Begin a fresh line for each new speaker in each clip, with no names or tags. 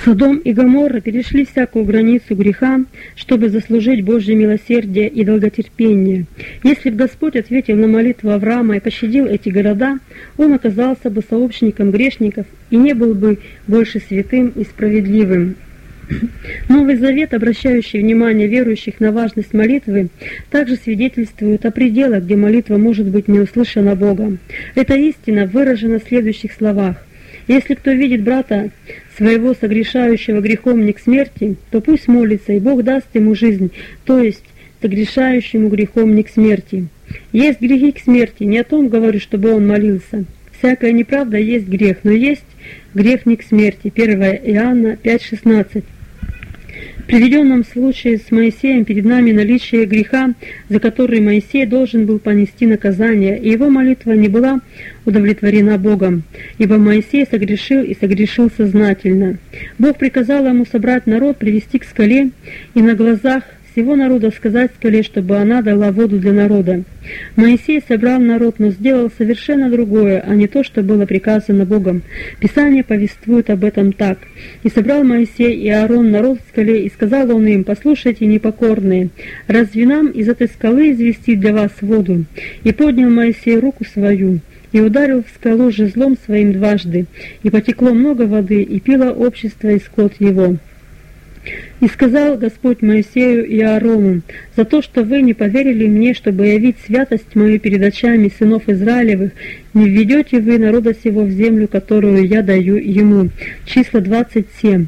Содом и Гоморра перешли всякую границу греха, чтобы заслужить Божье милосердие и долготерпение. Если бы Господь ответил на молитву Авраама и пощадил эти города, он оказался бы сообщником грешников и не был бы больше святым и справедливым. Новый Завет, обращающий внимание верующих на важность молитвы, также свидетельствует о пределах, где молитва может быть не услышана Богом. Эта истина выражена в следующих словах: «Если кто видит брата своего согрешающего грехом не к смерти, то пусть молится, и Бог даст ему жизнь, то есть согрешающему грехом не к смерти». Есть грехи к смерти, не о том говорю, чтобы он молился. Всякая неправда есть грех, но есть грех не к смерти. 1 Иоанна 5,16. В приведенном случае с Моисеем перед нами наличие греха, за который Моисей должен был понести наказание, и его молитва не была удовлетворена Богом, ибо Моисей согрешил и согрешил сознательно. Бог приказал ему собрать народ, привести к скале и на глазах всего народа сказать скале, чтобы она дала воду для народа. Моисей собрал народ, но сделал совершенно другое, а не то, что было приказано Богом. Писание повествует об этом так: «И собрал Моисей и Аарон народ в скале, и сказал он им: послушайте, непокорные, разве нам из этой скалы извести для вас воду? И поднял Моисей руку свою, и ударил в скалу жезлом своим дважды, и потекло много воды, и пило общество и скот его. И сказал Господь Моисею и Аарону: за то, что вы не поверили мне, чтобы явить святость мою перед очами сынов Израилевых, не введете вы народа сего в землю, которую я даю ему». Числа 27.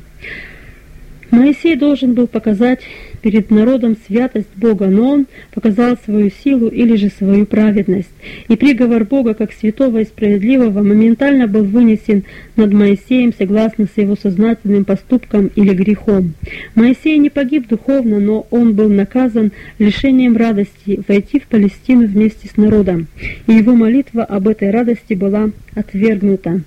Моисей должен был показать перед народом святость Бога, но он показал свою силу или же свою праведность. И приговор Бога как святого и справедливого моментально был вынесен над Моисеем согласно с его сознательным поступком или грехом. Моисей не погиб духовно, но он был наказан лишением радости войти в Палестину вместе с народом, и его молитва об этой радости была отвергнута.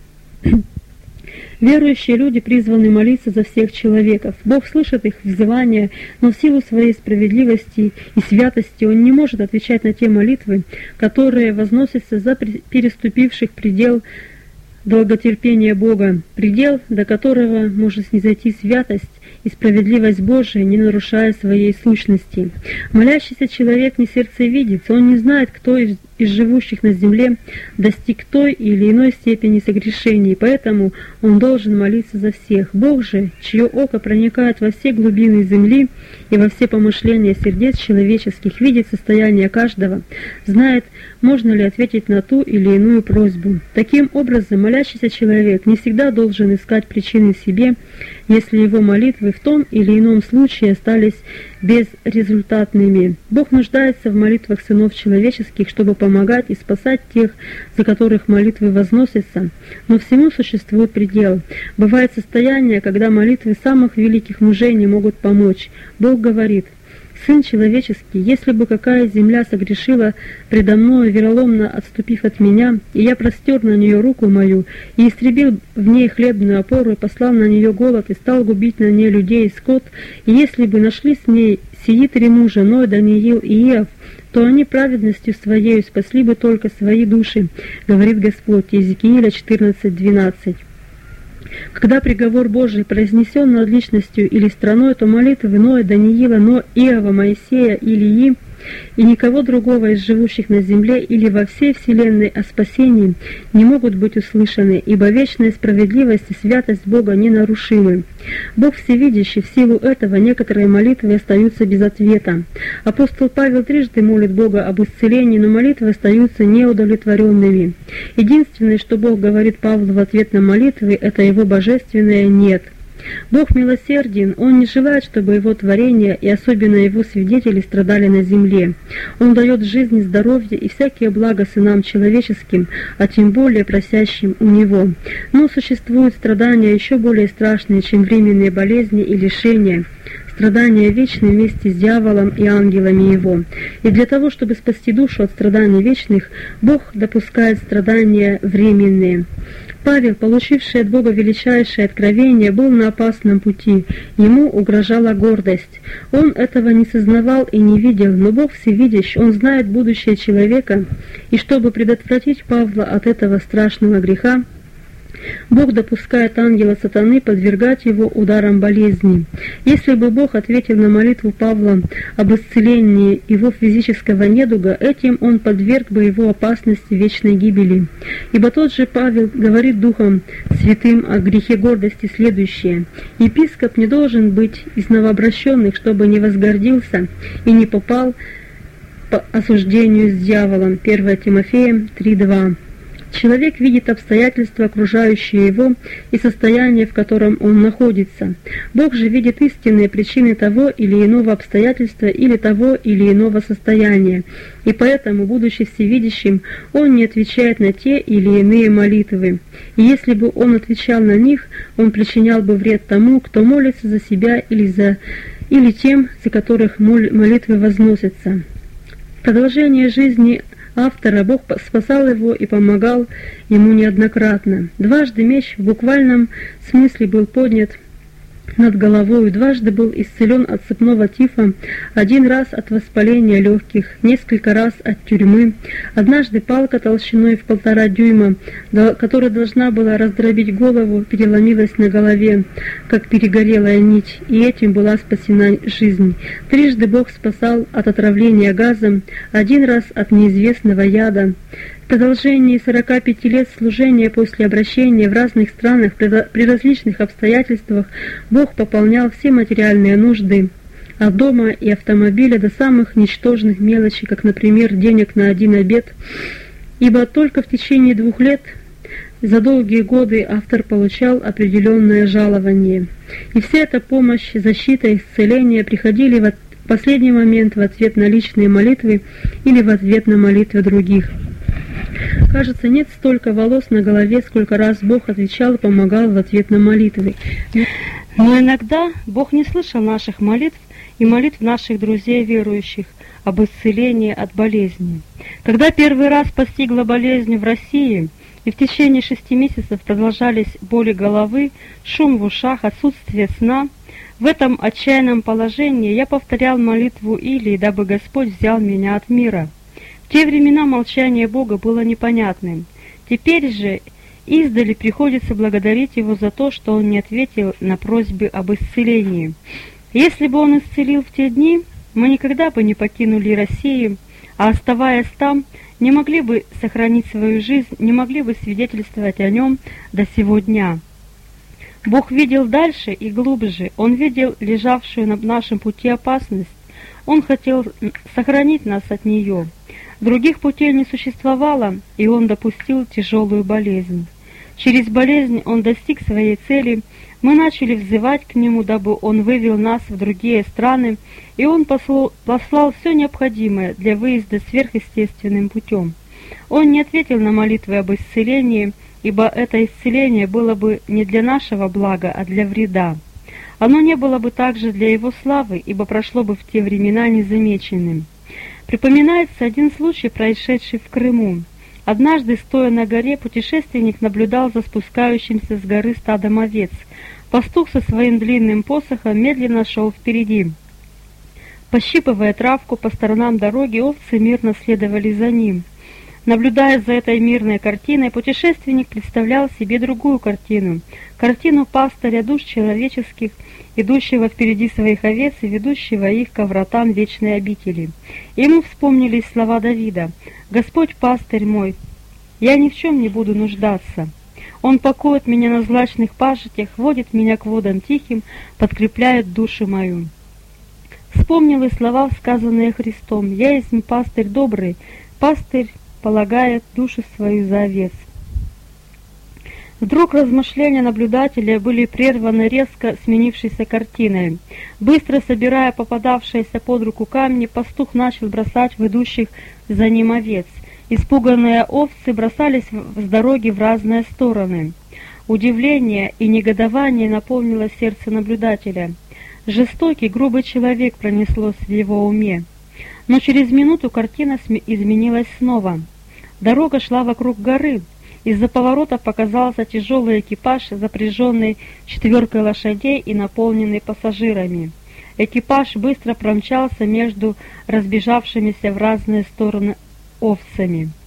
Верующие люди призваны молиться за всех человеков. Бог слышит их взывания, но в силу своей справедливости и святости Он не может отвечать на те молитвы, которые возносятся за переступивших предел долготерпения Бога, предел, до которого может снизойти святость и справедливость Божия, не нарушая своей сущности. Молящийся человек не сердцевидец, он не знает, кто из живущих на земле достиг той или иной степени согрешений, поэтому он должен молиться за всех. Бог же, чье око проникает во все глубины земли и во все помышления сердец человеческих, видит состояние каждого, знает, можно ли ответить на ту или иную просьбу. Таким образом, молящийся человек не всегда должен искать причины в себе, если его молитвы в том или ином случае остались безрезультатными. Бог нуждается в молитвах сынов человеческих, чтобы помогать и спасать тех, за которых молитвы возносятся. Но всему существует предел. Бывает состояние, когда молитвы самых великих мужей не могут помочь. Бог говорит: «Сын человеческий, если бы какая земля согрешила предо мною, вероломно отступив от меня, и я простер на нее руку мою, и истребил в ней хлебную опору, и послал на нее голод, и стал губить на ней людей и скот, и если бы нашли с ней сии три мужа, Ной, Даниил и Иов, то они праведностью своею спасли бы только свои души, говорит Господь». Иезекииля 14:12. Когда приговор Божий произнесен над личностью или страной, то молитвы Ноя, Даниила, Иова, Моисея, Илии и никого другого из живущих на земле или во всей вселенной о спасении не могут быть услышаны, ибо вечная справедливость и святость Бога ненарушимы. Бог всевидящий, в силу этого некоторые молитвы остаются без ответа. Апостол Павел трижды молит Бога об исцелении, но молитвы остаются неудовлетворенными. Единственное, что Бог говорит Павлу в ответ на молитвы, это его божественное «нет». Бог милосерден, Он не желает, чтобы Его творения и особенно Его свидетели страдали на земле. Он дает жизнь, здоровье и всякие блага сынам человеческим, а тем более просящим у Него. Но существуют страдания еще более страшные, чем временные болезни и лишения. Страдания вечные вместе с дьяволом и ангелами его. И для того, чтобы спасти душу от страданий вечных, Бог допускает страдания временные. Павел, получивший от Бога величайшее откровение, был на опасном пути. Ему угрожала гордость. Он этого не сознавал и не видел, но Бог всевидящ, Он знает будущее человека, и чтобы предотвратить Павла от этого страшного греха, Бог допускает ангела сатаны подвергать его ударам болезни. Если бы Бог ответил на молитву Павла об исцелении его физического недуга, этим он подверг бы его опасности вечной гибели. Ибо тот же Павел говорит Духом Святым о грехе гордости следующее: «Епископ не должен быть из новообращенных, чтобы не возгордился и не попал по осуждению с дьяволом». 1 Тимофея 3:2. Человек видит обстоятельства, окружающие его, и состояние, в котором он находится. Бог же видит истинные причины того или иного обстоятельства или того или иного состояния, и поэтому, будучи всевидящим, он не отвечает на те или иные молитвы. И если бы он отвечал на них, он причинял бы вред тому, кто молится за себя или тем, за которых молитвы возносятся. В продолжение жизни автора Бог спасал его и помогал ему неоднократно. Дважды меч в буквальном смысле был поднят над головой, дважды был исцелен от цепного тифа, один раз от воспаления легких, несколько раз от тюрьмы. Однажды палка толщиной в 1,5 дюйма, которая должна была раздробить голову, переломилась на голове, как перегорелая нить, и этим была спасена жизнь. Трижды Бог спасал от отравления газом, один раз от неизвестного яда. В продолжении 45 лет служения после обращения в разных странах при различных обстоятельствах Бог пополнял все материальные нужды, от дома и автомобиля до самых ничтожных мелочей, как, например, денег на один обед, ибо только в течение 2 лет за долгие годы автор получал определенное жалование. И вся эта помощь, защита, исцеление приходили в последний момент в ответ на личные молитвы или в ответ на молитвы других. Кажется, нет столько волос на голове, сколько раз Бог отвечал и помогал в ответ на молитвы. Но иногда Бог не слышал наших молитв и молитв наших друзей верующих об исцелении от болезни. Когда первый раз постигла болезнь в России, и в течение 6 месяцев продолжались боли головы, шум в ушах, отсутствие сна, в этом отчаянном положении я повторял молитву Илии, дабы Господь взял меня от мира. В те времена молчание Бога было непонятным. Теперь же издали приходится благодарить Его за то, что Он не ответил на просьбы об исцелении. Если бы Он исцелил в те дни, мы никогда бы не покинули Россию, а оставаясь там, не могли бы сохранить свою жизнь, не могли бы свидетельствовать о Нем до сего дня. Бог видел дальше и глубже, Он видел лежавшую на нашем пути опасность, Он хотел сохранить нас от нее. Других путей не существовало, и Он допустил тяжелую болезнь. Через болезнь Он достиг своей цели, мы начали взывать к Нему, дабы Он вывел нас в другие страны, и Он послал все необходимое для выезда сверхъестественным путем. Он не ответил на молитвы об исцелении, ибо это исцеление было бы не для нашего блага, а для вреда. Оно не было бы также для Его славы, ибо прошло бы в те времена незамеченным. Припоминается один случай, происшедший в Крыму. Однажды, стоя на горе, путешественник наблюдал за спускающимся с горы стадом овец. Пастух со своим длинным посохом медленно шел впереди. Пощипывая травку по сторонам дороги, овцы мирно следовали за ним. Наблюдая за этой мирной картиной, путешественник представлял себе другую картину. Картину пастыря душ человеческих, идущего впереди своих овец и ведущего их ко вратам вечной обители. Ему вспомнились слова Давида: «Господь пастырь мой, я ни в чем не буду нуждаться. Он покоит меня на злачных пажитях, водит меня к водам тихим, подкрепляет душу мою». Вспомнил и слова, сказанные Христом: «Я есть пастырь добрый, пастырь полагает душу свою за овец». Вдруг размышления наблюдателя были прерваны резко сменившейся картиной. Быстро собирая попадавшиеся под руку камни, пастух начал бросать в идущих за ним овец. Испуганные овцы бросались с дороги в разные стороны. Удивление и негодование наполнило сердце наблюдателя. Жестокий, грубый человек пронеслось в его уме. Но через минуту картина изменилась снова. Дорога шла вокруг горы. Из-за поворота показался тяжелый экипаж, запряженный 4 лошадей и наполненный пассажирами. Экипаж быстро промчался между разбежавшимися в разные стороны овцами.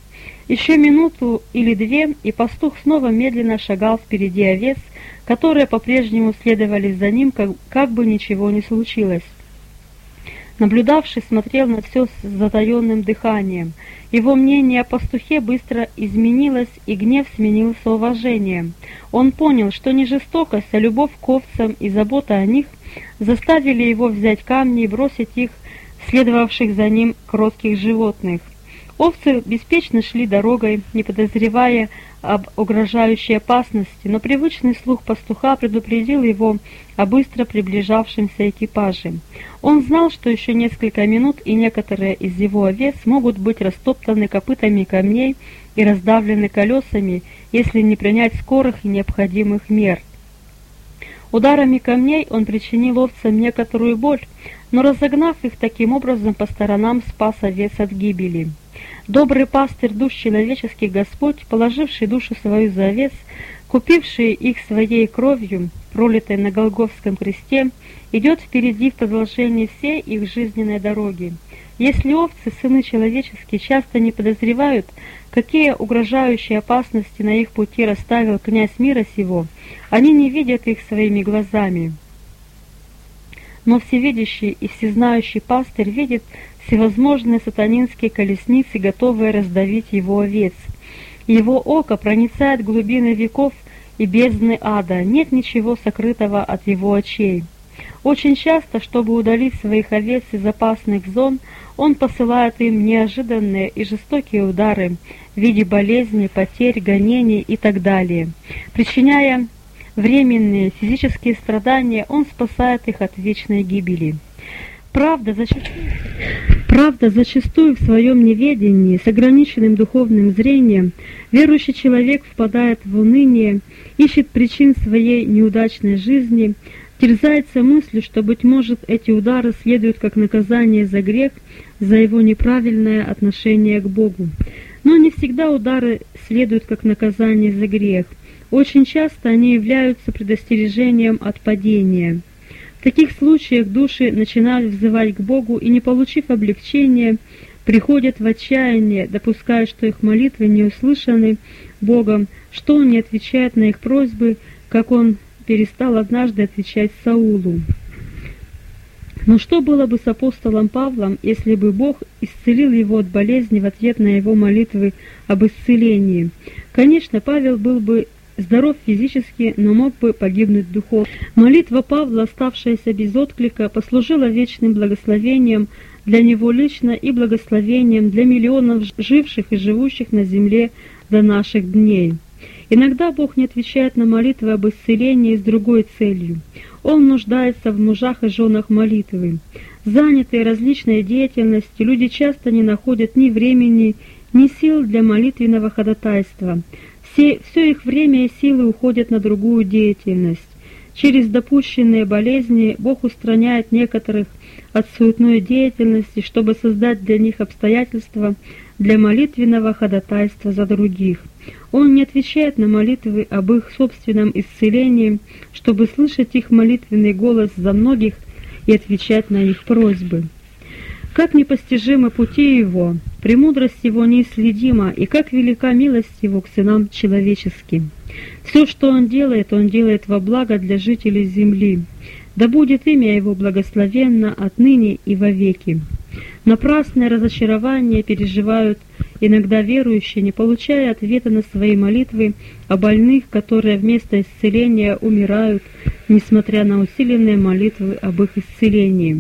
Еще минуту или две, и пастух снова медленно шагал впереди овец, которые по-прежнему следовали за ним, как бы ничего не случилось. Наблюдавший смотрел на все с затаенным дыханием. Его мнение о пастухе быстро изменилось, и гнев сменился уважением. Он понял, что не жестокость, а любовь к овцам и забота о них заставили его взять камни и бросить их в следовавших за ним кротких животных. Овцы беспечно шли дорогой, не подозревая об угрожающей опасности, но привычный слух пастуха предупредил его о быстро приближавшемся экипаже. Он знал, что еще несколько минут, и некоторые из его овец могут быть растоптаны копытами камней и раздавлены колесами, если не принять скорых и необходимых мер. Ударами камней он причинил овцам некоторую боль, но разогнав их таким образом по сторонам, спас овец от гибели. Добрый пастырь душ человеческих Господь, положивший душу свою за овец, купивший их своей кровью, пролитой на Голгофском кресте, идет впереди в продолжении всей их жизненной дороги. Если овцы, сыны человеческие, часто не подозревают, какие угрожающие опасности на их пути расставил князь мира сего, они не видят их своими глазами. Но всевидящий и всезнающий пастырь видит всевозможные сатанинские колесницы, готовые раздавить его овец. Его око проницает глубины веков и бездны ада, нет ничего сокрытого от его очей. Очень часто, чтобы удалить своих овец из опасных зон, он посылает им неожиданные и жестокие удары в виде болезней, потерь, гонений и так далее. Причиняя временные физические страдания, он спасает их от вечной гибели. Правда, зачастую в своем неведении, с ограниченным духовным зрением, верующий человек впадает в уныние, ищет причин своей неудачной жизни, терзается мыслью, что, быть может, эти удары следуют как наказание за грех, за его неправильное отношение к Богу. Но не всегда удары следуют как наказание за грех. Очень часто они являются предостережением от падения. В таких случаях души начинают взывать к Богу и, не получив облегчения, приходят в отчаяние, допуская, что их молитвы не услышаны Богом, что Он не отвечает на их просьбы, как Он перестал однажды отвечать Саулу. Но что было бы с апостолом Павлом, если бы Бог исцелил его от болезни в ответ на его молитвы об исцелении? Конечно, Павел был бы здоров физически, но мог бы погибнуть духовно. Молитва Павла, оставшаяся без отклика, послужила вечным благословением для него лично и благословением для миллионов живших и живущих на земле до наших дней. Иногда Бог не отвечает на молитвы об исцелении с другой целью. Он нуждается в мужах и женах молитвы. Занятые различной деятельностью, люди часто не находят ни времени, ни сил для молитвенного ходатайства. Все их время и силы уходят на другую деятельность. Через допущенные болезни Бог устраняет некоторых от суетной деятельности, чтобы создать для них обстоятельства для молитвенного ходатайства за других. Он не отвечает на молитвы об их собственном исцелении, чтобы слышать их молитвенный голос за многих и отвечать на их просьбы. Как непостижимы пути Его, премудрость Его неисследима, и как велика милость Его к сынам человеческим. Все, что Он делает во благо для жителей земли. Да будет имя Его благословенно отныне и вовеки. Напрасное разочарование переживают иногда верующие, не получая ответа на свои молитвы о больных, которые вместо исцеления умирают, несмотря на усиленные молитвы об их исцелении.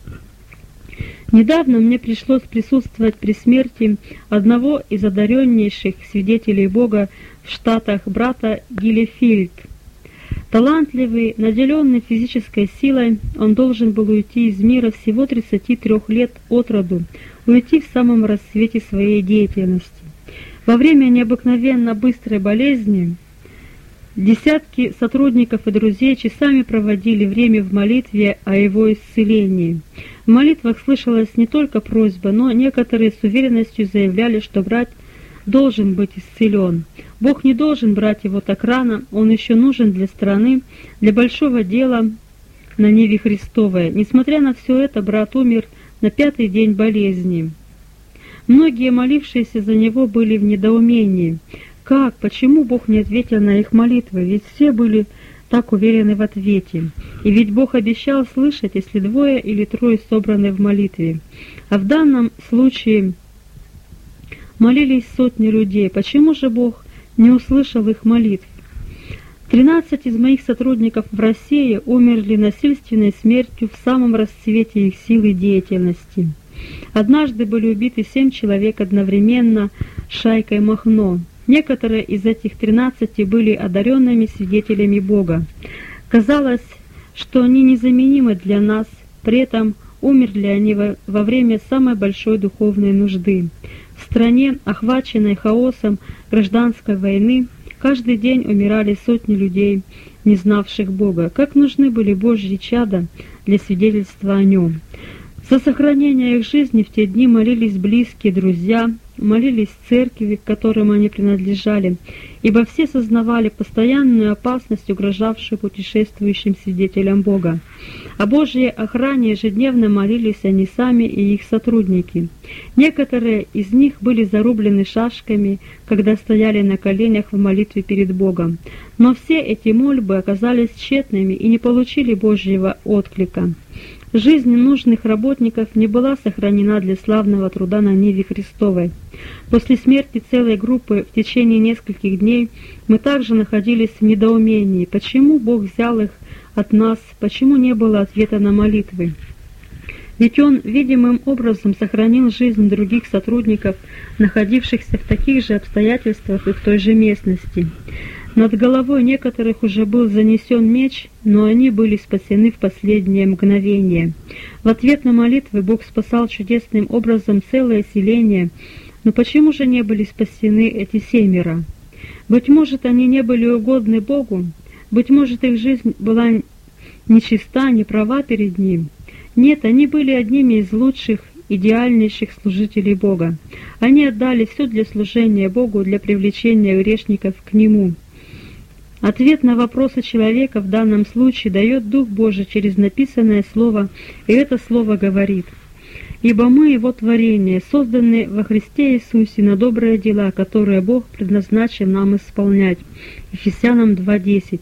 Недавно мне пришлось присутствовать при смерти одного из одареннейших свидетелей Бога в Штатах, брата Гиллифильд. Талантливый, наделенный физической силой, он должен был уйти из мира всего 33 лет от роду, уйти в самом расцвете своей деятельности. Во время необыкновенно быстрой болезни десятки сотрудников и друзей часами проводили время в молитве о его исцелении. В молитвах слышалась не только просьба, но некоторые с уверенностью заявляли, что брат должен быть исцелен. Бог не должен брать его так рано, он еще нужен для страны, для большого дела на ниве Христовой. Несмотря на все это, брат умер на 5-й день болезни. Многие, молившиеся за него, были в недоумении. Как, почему Бог не ответил на их молитвы? Ведь все были так уверены в ответе. И ведь Бог обещал слышать, если 2 или 3 собраны в молитве. А в данном случае молились сотни людей. Почему же Бог не услышал их молитв? 13 из моих сотрудников в России умерли насильственной смертью в самом расцвете их сил и деятельности. Однажды были убиты 7 человек одновременно шайкой Махно. Некоторые из этих 13 были одаренными свидетелями Бога. Казалось, что они незаменимы для нас, при этом умерли они во время самой большой духовной нужды. В стране, охваченной хаосом гражданской войны, каждый день умирали сотни людей, не знавших Бога. Как нужны были Божьи чада для свидетельства о Нем. За сохранение их жизни в те дни молились близкие, друзья, молились церкви, к которым они принадлежали, ибо все сознавали постоянную опасность, угрожавшую путешествующим свидетелям Бога. О Божьей охране ежедневно молились они сами и их сотрудники. Некоторые из них были зарублены шашками, когда стояли на коленях в молитве перед Богом. Но все эти мольбы оказались тщетными и не получили Божьего отклика. Жизнь нужных работников не была сохранена для славного труда на ниве Христовой. После смерти целой группы в течение нескольких дней мы также находились в недоумении, почему Бог взял их от нас, почему не было ответа на молитвы. Ведь Он видимым образом сохранил жизнь других сотрудников, находившихся в таких же обстоятельствах и в той же местности. Над головой некоторых уже был занесен меч, но они были спасены в последнее мгновение. В ответ на молитвы Бог спасал чудесным образом целое селение, но почему же не были спасены эти 7? Быть может, они не были угодны Богу, быть может, их жизнь была нечиста, неправа перед Ним. Нет, они были одними из лучших, идеальнейших служителей Бога. Они отдали все для служения Богу, для привлечения грешников к Нему. Ответ на вопросы человека в данном случае дает Дух Божий через написанное Слово, и это Слово говорит: «Ибо мы Его творение, созданные во Христе Иисусе на добрые дела, которые Бог предназначил нам исполнять». Ефесянам 2:10.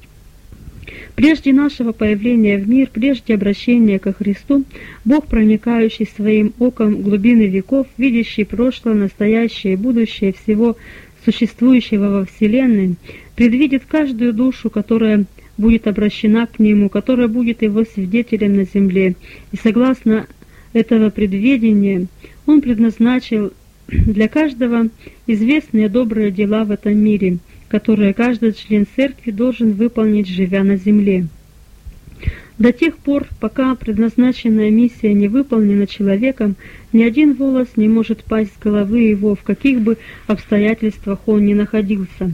Прежде нашего появления в мир, прежде обращения ко Христу, Бог, проникающий своим оком глубины веков, видящий прошлое, настоящее и будущее всего существующего во Вселенной, предвидит каждую душу, которая будет обращена к Нему, которая будет Его свидетелем на земле. И согласно этого предвидения, Он предназначил для каждого известные добрые дела в этом мире, которые каждый член церкви должен выполнить, живя на земле. До тех пор, пока предназначенная миссия не выполнена человеком, ни один волос не может пасть с головы его, в каких бы обстоятельствах он ни находился.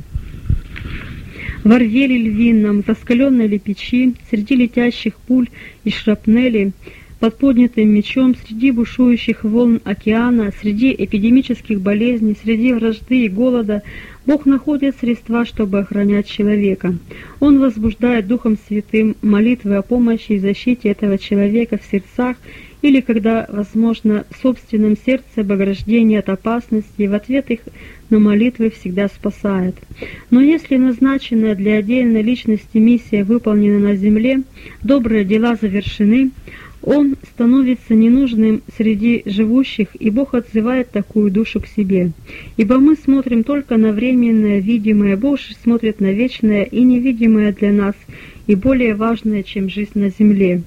В орвеле львином, в раскаленной ли печи, среди летящих пуль и шрапнели, под поднятым мечом, среди бушующих волн океана, среди эпидемических болезней, среди вражды и голода, Бог находит средства, чтобы охранять человека. Он возбуждает Духом Святым молитвы о помощи и защите этого человека в сердцах, или, когда возможно, в собственном сердце богорождение от опасности, и в ответ их на молитвы всегда спасает. Но если назначенная для отдельной личности миссия выполнена на земле, добрые дела завершены, он становится ненужным среди живущих, и Бог отзывает такую душу к себе. Ибо мы смотрим только на временное, видимое, Бог же смотрит на вечное и невидимое для нас, и более важное, чем жизнь на земле.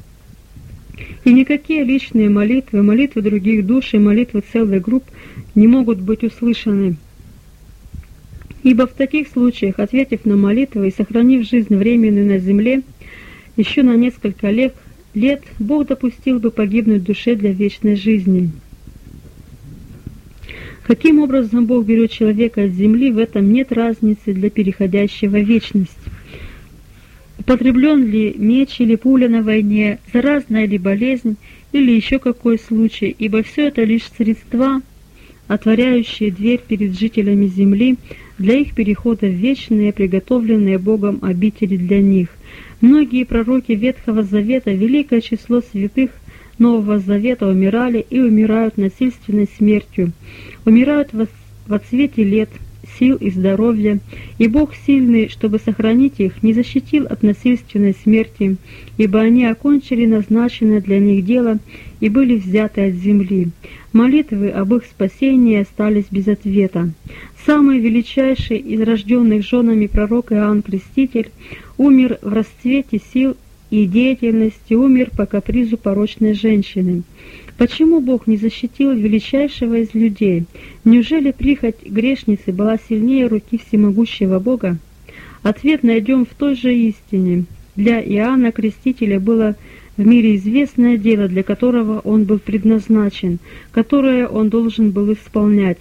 И никакие личные молитвы, молитвы других душ и молитвы целых групп не могут быть услышаны. Ибо в таких случаях, ответив на молитвы и сохранив жизнь временную на земле, еще на несколько лет Бог допустил бы погибнуть душе для вечной жизни. Каким образом Бог берет человека от земли, в этом нет разницы для переходящего в вечность. Употреблен ли меч или пуля на войне, заразная ли болезнь или еще какой случай, ибо все это лишь средства, отворяющие дверь перед жителями земли для их перехода в вечные, приготовленные Богом обители для них. Многие пророки Ветхого Завета, великое число святых, Нового Завета умирали и умирают насильственной смертью, умирают во цвете лет, сил и здоровья, и Бог сильный, чтобы сохранить их, не защитил от насильственной смерти, ибо они окончили назначенное для них дело и были взяты от земли. Молитвы об их спасении остались без ответа. Самый величайший из рожденных женами пророк Иоанн Креститель умер в расцвете сил и деятельности, умер по капризу порочной женщины. Почему Бог не защитил величайшего из людей? Неужели прихоть грешницы была сильнее руки всемогущего Бога? Ответ найдем в той же истине. Для Иоанна Крестителя было в мире известное дело, для которого он был предназначен, которое он должен был исполнять.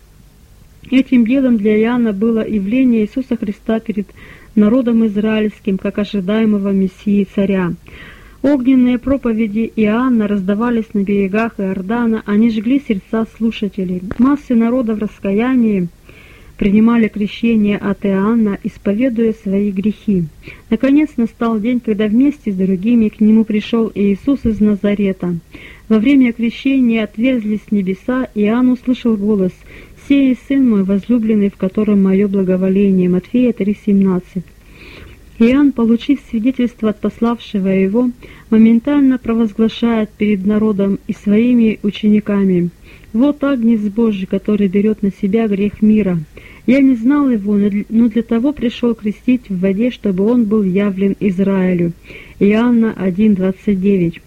Этим делом для Иоанна было явление Иисуса Христа перед народом израильским, как ожидаемого Мессии Царя. Огненные проповеди Иоанна раздавались на берегах Иордана, они жгли сердца слушателей. Массы народа в раскаянии принимали крещение от Иоанна, исповедуя свои грехи. Наконец настал день, когда вместе с другими к нему пришел Иисус из Назарета. Во время крещения отверзлись небеса, и Иоанн услышал голос: «Сей Сын мой возлюбленный, в котором мое благоволение». Матфея 3,17. Иоанн, получив свидетельство от пославшего его, моментально провозглашает перед народом и своими учениками: «Вот Агнец Божий, который берет на себя грех мира. Я не знал его, но для того пришел крестить в воде, чтобы он был явлен Израилю». Иоанна 1,29.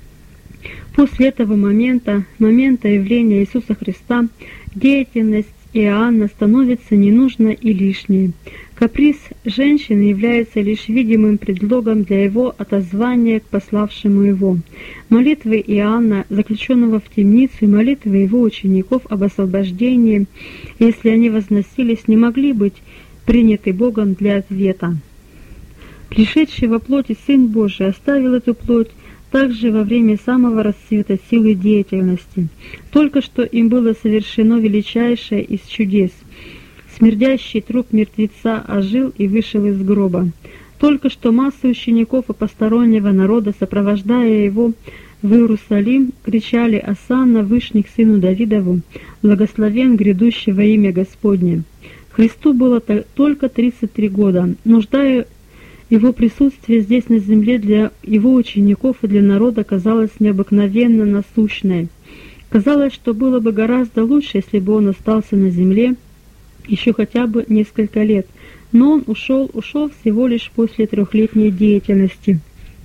После этого момента явления Иисуса Христа, деятельность Иоанна становится ненужной и лишней. Каприз женщины является лишь видимым предлогом для его отозвания к пославшему его. Молитвы Иоанна, заключенного в темницу, и молитвы его учеников об освобождении, если они возносились, не могли быть приняты Богом для ответа. Пришедший во плоти Сын Божий оставил эту плоть также во время самого расцвета силы деятельности. Только что им было совершено величайшее из чудес. Смердящий труп мертвеца ожил и вышел из гроба. Только что масса учеников и постороннего народа, сопровождая его в Иерусалим, кричали: «Осанна вышних сыну Давидову, благословен грядущий во имя Господне». Христу было только 33 года. Нуждая его присутствие здесь на земле для его учеников и для народа казалось необыкновенно насущной. Казалось, что было бы гораздо лучше, если бы он остался на земле еще хотя бы несколько лет, но он ушел всего лишь после 3-летней деятельности.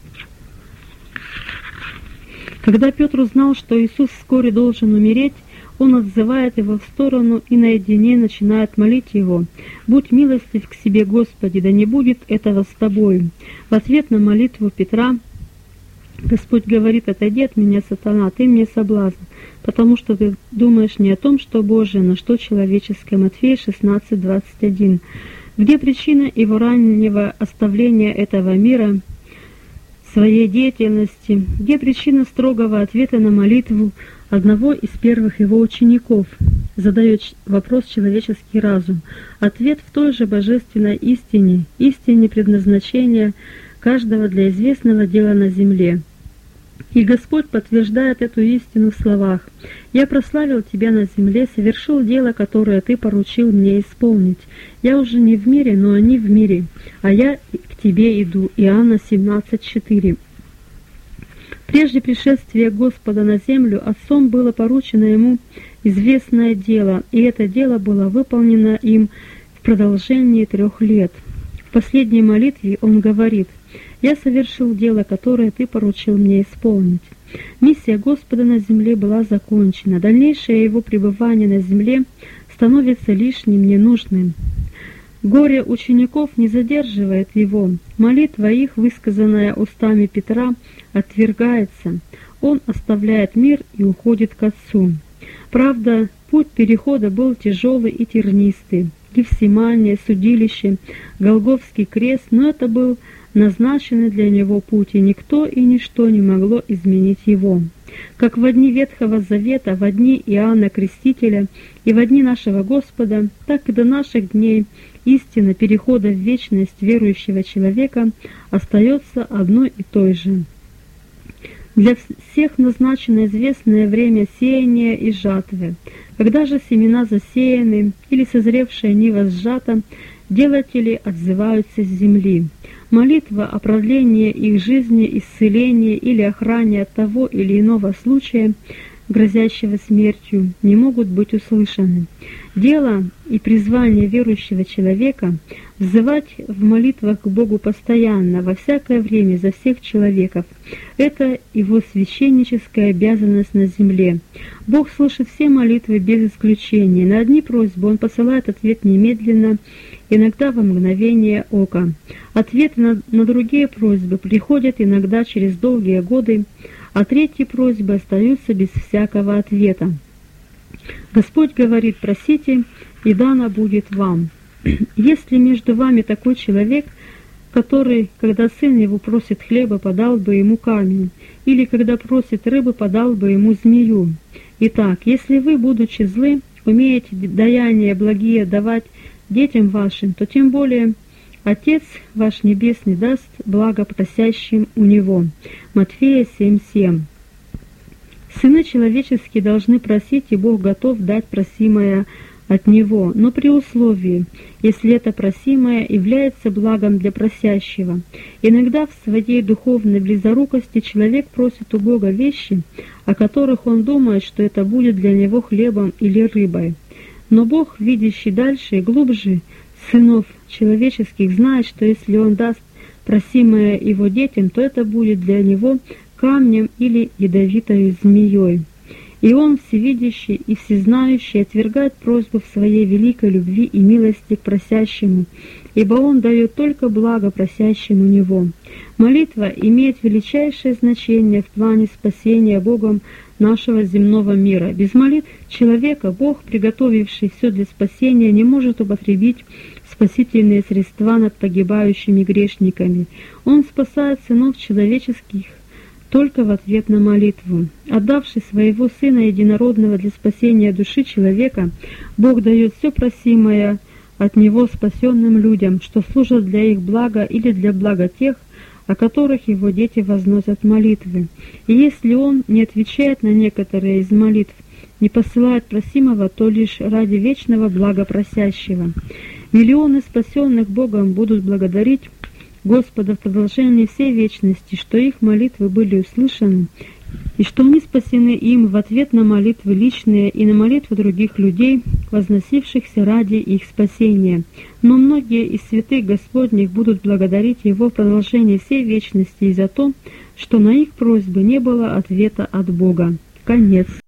Когда Петр узнал, что Иисус вскоре должен умереть, он отзывает его в сторону и наедине начинает молить его: «Будь милостив к себе, Господи, да не будет этого с тобою». В ответ на молитву Петра Господь говорит: «Отойди от меня, сатана, ты мне соблазн, потому что ты думаешь не о том, что Божие, но что человеческое». Матфея 16:21. Где причина его раннего оставления этого мира, своей деятельности? Где причина строгого ответа на молитву одного из первых его учеников? Задает вопрос человеческий разум. Ответ в той же божественной истине предназначения каждого для известного дела на земле. И Господь подтверждает эту истину в словах: «Я прославил Тебя на земле, совершил дело, которое Ты поручил мне исполнить. Я уже не в мире, но они в мире, а я к Тебе иду». Иоанна 17:4. Прежде пришествия Господа на землю Отцом было поручено Ему известное дело, и это дело было выполнено им в продолжении 3 лет. В последней молитве Он говорит: «Я совершил дело, которое Ты поручил мне исполнить». Миссия Господа на земле была закончена. Дальнейшее Его пребывание на земле становится лишним, ненужным. Горе учеников не задерживает Его. Молитва их, высказанная устами Петра, отвергается. Он оставляет мир и уходит к Отцу. Правда, путь перехода был тяжелый и тернистый. Гефсимания, судилище, Голгофский крест, но это был назначенный для него путь, и никто и ничто не могло изменить его. Как во дни Ветхого Завета, во дни Иоанна Крестителя и во дни нашего Господа, так и до наших дней истина перехода в вечность верующего человека остается одной и той же. Для всех назначено известное время сеяния и жатвы. Когда же семена засеяны или созревшая нива сжата, делатели отзываются с земли. Молитва о продлении их жизни, исцелении или охране от того или иного случая, грозящего смертью, не могут быть услышаны. Дело и призвание верующего человека — взывать в молитвах к Богу постоянно, во всякое время, за всех человеков. Это его священническая обязанность на земле. Бог слышит все молитвы без исключения. На одни просьбы Он посылает ответ немедленно, иногда во мгновение ока. Ответы на другие просьбы приходят иногда через долгие годы, а третьи просьбы остаются без всякого ответа. Господь говорит: «Просите, и дано будет вам». Если между вами такой человек, который, когда сын его просит хлеба, подал бы ему камень, или когда просит рыбы, подал бы ему змею. Итак, если вы, будучи злы, умеете даяния благие давать детям вашим, то тем более Отец ваш Небесный даст благо просящим у Него. Матфея 7:7. Сыны человеческие должны просить, и Бог готов дать просимое от Него, но при условии, если это просимое является благом для просящего. Иногда в своей духовной близорукости человек просит у Бога вещи, о которых он думает, что это будет для него хлебом или рыбой. Но Бог, видящий дальше и глубже сынов человеческих, знает, что если Он даст просимое Его детям, то это будет для него камнем или ядовитой змеей. И Он, всевидящий и всезнающий, отвергает просьбу в своей великой любви и милости к просящему, ибо Он дает только благо просящему Него. Молитва имеет величайшее значение в плане спасения Богом нашего земного мира. Без молитв человека Бог, приготовивший все для спасения, не может употребить спасительные средства над погибающими грешниками. Он спасает сынов человеческих только в ответ на молитву. Отдавший своего Сына Единородного для спасения души человека, Бог дает все просимое от Него спасенным людям, что служат для их блага или для блага тех, о которых Его дети возносят молитвы. И если Он не отвечает на некоторые из молитв, не посылает просимого, то лишь ради вечного блага просящего. Миллионы спасенных Богом будут благодарить Господа в продолжении всей вечности, что их молитвы были услышаны, и что они спасены им в ответ на молитвы личные и на молитвы других людей, возносившихся ради их спасения. Но многие из святых Господних будут благодарить Его в продолжении всей вечности и за то, что на их просьбы не было ответа от Бога. Конец.